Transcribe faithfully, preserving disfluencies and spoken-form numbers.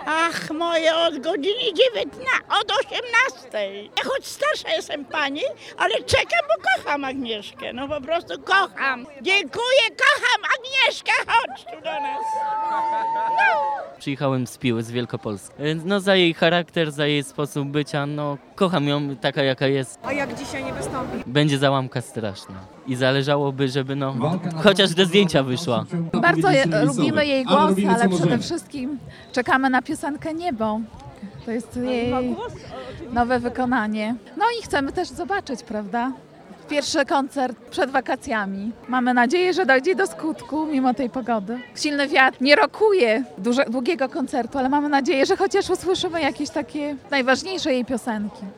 Ach, moje od godziny dziewiętnastej, od osiemnastej. Ja choć starsza jestem pani, ale czekam, bo kocham Agnieszkę. No po prostu kocham. Dziękuję, kocham Agnieszkę, chodź tu do nas. Przyjechałem z Piły, z Wielkopolski. No za jej charakter, za jej sposób bycia, no kocham ją taka jaka jest. A jak dzisiaj nie wystąpi? Będzie załamka straszna. I zależałoby, żeby no chociaż do zdjęcia wyszła. Bardzo je, lubimy jej głos, ale robimy, co ale przede możemy. wszystkim czekamy na piosenkę Niebo. To jest jej nowe wykonanie. No i chcemy też zobaczyć, prawda? Pierwszy koncert przed wakacjami. Mamy nadzieję, że dojdzie do skutku mimo tej pogody. Silny wiatr nie rokuje duże, długiego koncertu, ale mamy nadzieję, że chociaż usłyszymy jakieś takie najważniejsze jej piosenki.